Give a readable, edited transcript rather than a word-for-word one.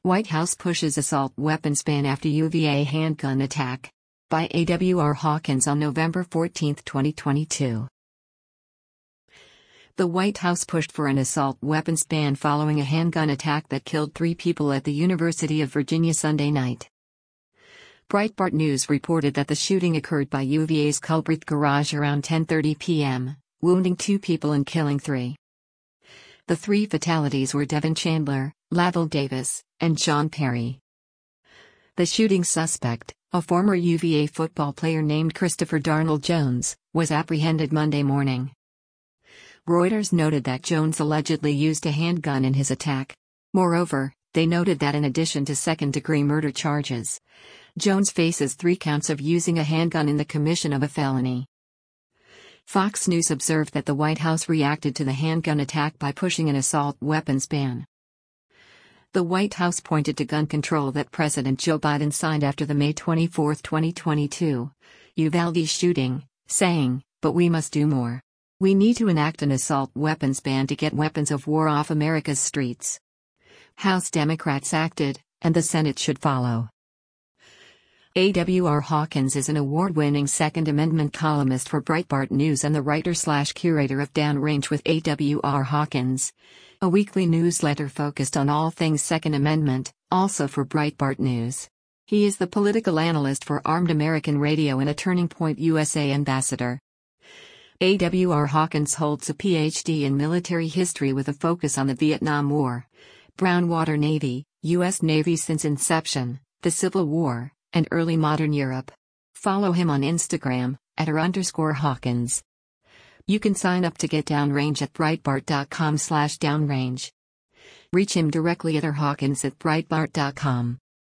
White House pushes assault weapons ban after UVA handgun attack. By A.W.R. Hawkins on November 14, 2022. The White House pushed for an assault weapons ban following a handgun attack that killed 3 people at the University of Virginia Sunday night. Breitbart News reported that the shooting occurred by UVA's Culbreth Garage around 10:30 p.m., wounding 2 people and killing 3. The 3 fatalities were Devin Chandler, Lavelle Davis, and John Perry. The shooting suspect, a former UVA football player named Christopher Darnell Jones, was apprehended Monday morning. Reuters noted that Jones allegedly used a handgun in his attack. Moreover, they noted that in addition to second-degree murder charges, Jones faces 3 counts of using a handgun in the commission of a felony. Fox News observed that the White House reacted to the handgun attack by pushing an assault weapons ban. The White House pointed to gun control that President Joe Biden signed after the May 24, 2022, Uvalde shooting, saying, "But we must do more. We need to enact an assault weapons ban to get weapons of war off America's streets." House Democrats acted, and the Senate should follow. A.W.R. Hawkins is an award-winning Second Amendment columnist for Breitbart News and the writer/curator of Downrange with A.W.R. Hawkins, a weekly newsletter focused on all things Second Amendment, also for Breitbart News. He is the political analyst for Armed American Radio and a Turning Point USA ambassador. A.W.R. Hawkins holds a Ph.D. in military history with a focus on the Vietnam War, Brown Water Navy, U.S. Navy since inception, the Civil War, and early modern Europe. Follow him on Instagram, @r_Hawkins. You can sign up to get Downrange at Breitbart.com/downrange. Reach him directly at rhawkins@breitbart.com.